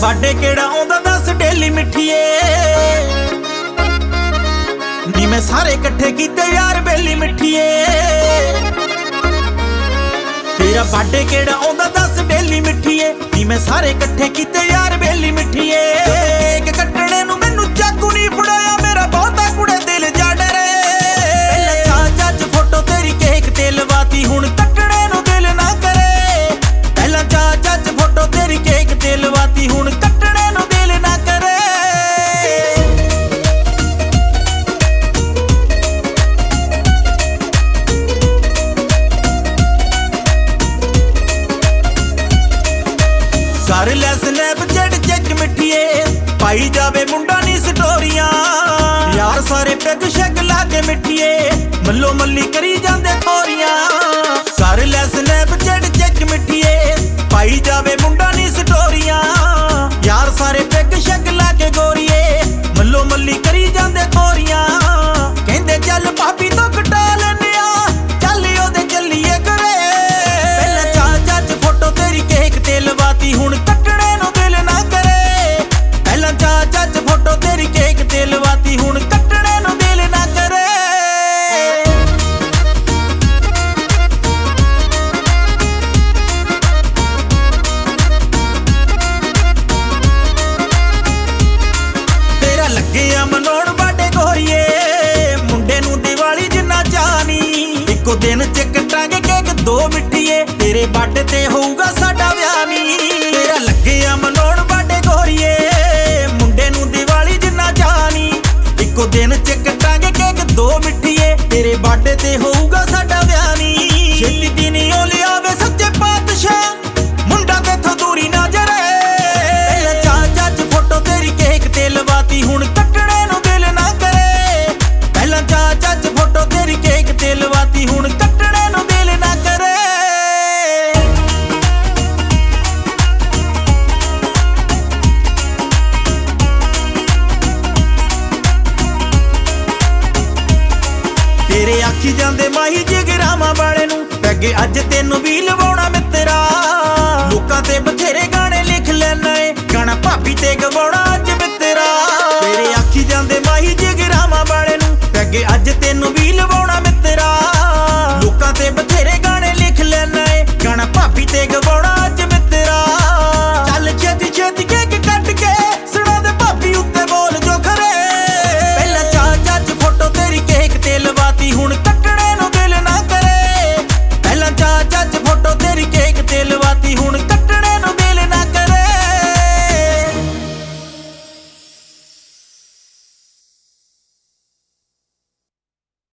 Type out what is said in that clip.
बाडे केड़ा आउंदा दस डेली मिठिए नी मैं सारे कट्ठे कीते यार बेली मिठिए। तेरा बाडे केड़ा आउंदा दस डेली मिठिए नी मैं सारे कट्ठे कीते यार बेली मिठिए। केक कट्टणे नूं मैनू चाकू नहीं फड़ाया मेरा बहुता कुड़े दिल जा डरे। पहले चाच फोटो तेरी केक ते लवाती हुण कट्टणे नूं दिल ना करे। पहला चाच फोटो तेरी केक ते लवाती हुण कट्टणे नूं दिल ना करे। कर लै स्नैपचैट चेक मिठिए पाई जावे मुंडा नी स्टोरियां यार सारे पैग शैग लाके मिठिए मल्लो मल्ली करी जांदे खोरियां। कर लै स्नैपचैट चेक मिठिए पाई जावे मुंडा नी स्टोरियां यार सारे पैग शैग लाके गोरिए मल्लो मल्ली करी जांदे खोरियां। कहंदे चल भाभी तो कटा लैने आ चल ओदे चलिए करे। पहला चाच फोटो तेरी केक ते लवाती हुण कट्टणे नूं दिल ना करे। पहला चाच फोटो तेरी केक ते लवाती हुण कट्टणे नूं दिल ना करे। तेरा लगे आ मनाउण बाडे गोरीए मुंडे नूं दिवाली जिन्ना चानी इक्को दिन च कटांगे केक दो मिठिए तेरे बाडे ते होऊगा साडा विआह नी। तेरा लगे आ मनाउण बाडे गोरीए मुंडे नूं दिवाली जिन्ना चानी इक्को दिन च कटांगे केक दो मिठिए तेरे बाडे ते होऊगा साडा विआह नी। छेती दिन ओ लियावे सच्चे पातशाह मुंडा तेथों दूरी ना जरे। पहला चाच फोटो तेरी केक ते लवाती हुण कट्टणे नूं दिल ना करे। पहला चाच फोटो तेरी केक ते लवाती हुण कट्टणे नूं दिल ना करे। तेरे आखी जांदे माही जिगरावां वाले नूं पैगे अज तैनूं भी लवाउणा मित्तरा। लोकां ते बथेरे गाणे लिख लैना ए गाना भाभी ते गवाउणा